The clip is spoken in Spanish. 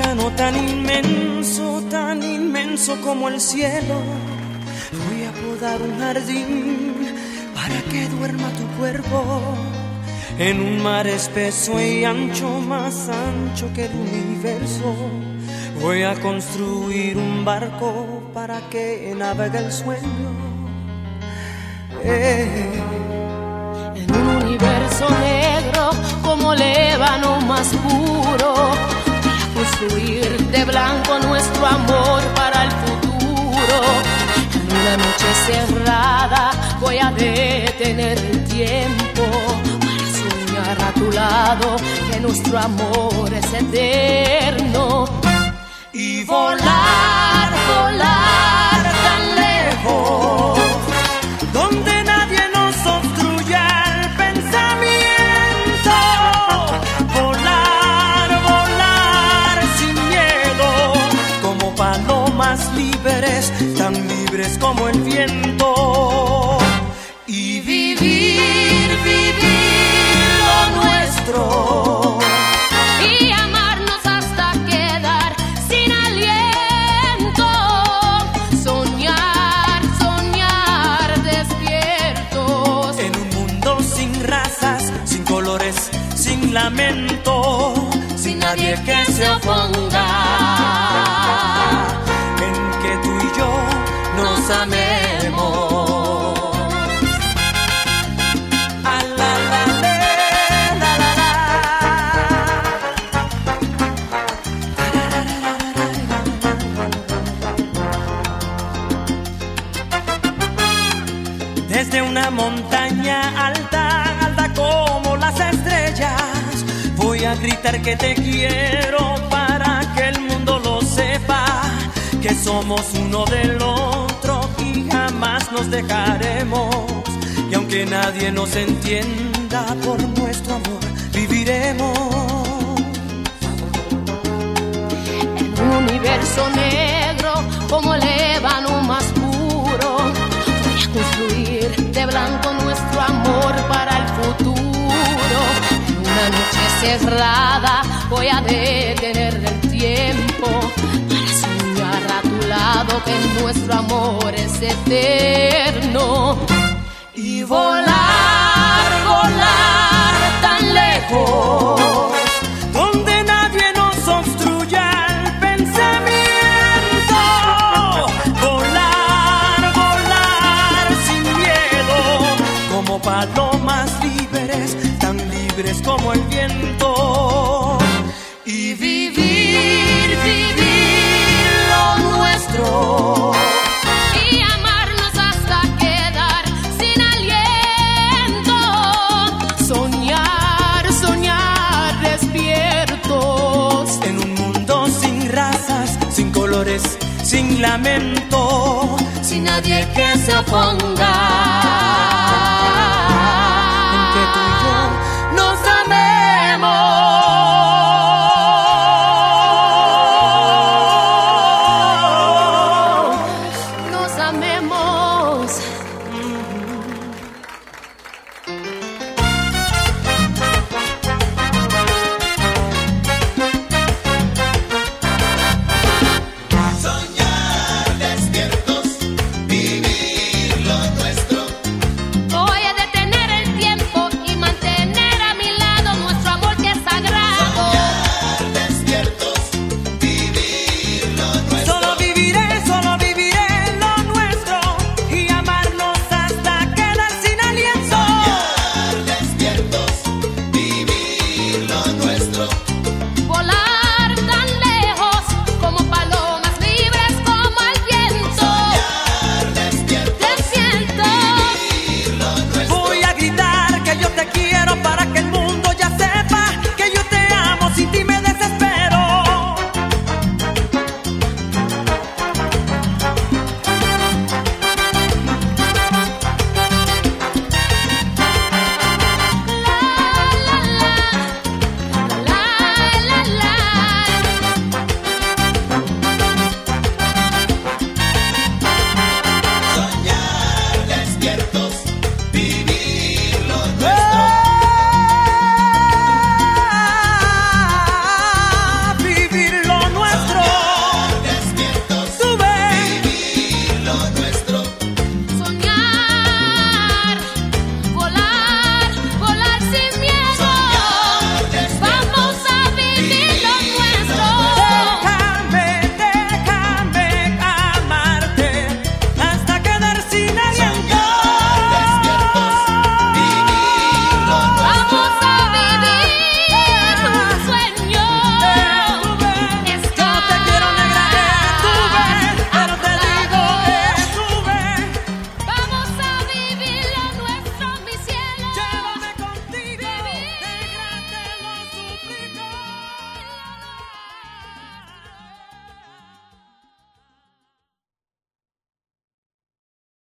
océano tan inmenso como el cielo. Voy a podar un jardín para que duerma tu cuerpo en un mar espeso y ancho, más ancho que el universo. Voy a construir un barco para que navegue el sueño. En un universo negro como el ébano más puro, voy a construir de blanco nuestro amor para el futuro. En una noche cerrada voy a detener el tiempo para soñar a tu lado que nuestro amor es eterno. Y volar, volar tan lejos, donde nadie nos obstruya el pensamiento. Volar, volar sin miedo, como palomas libres, tan libres como el viento. Y vivir, vivir lo nuestro. Y amarnos hasta quedar sin aliento. Soñar, soñar despiertos. En un mundo sin razas, sin colores, sin lamento, sin nadie que se oponga, en que tú y yo nos amemos. Ah, la, la, le, la, la, la. Desde una montaña alta, alta como las estrellas, voy a gritar que te quiero para que el mundo lo sepa, que somos uno del otro y jamás nos dejaremos. Y aunque nadie nos entienda, por nuestro amor viviremos. En un universo negro como el ébano más puro, voy a construir de blanco nuestro amor para el futuro. En una noche cerrada voy a detener el tiempo para soñar a tu lado que nuestro amor es eterno. Y volar, volar tan lejos, donde nadie nos obstruya el pensamiento. Volar, volar sin miedo, como palomas libres, tan libres como el viento. Y vivir, vivir lo nuestro. Y amarnos hasta quedar sin aliento. Soñar, soñar despiertos. En un mundo sin razas, sin colores, sin lamento, sin nadie que se oponga.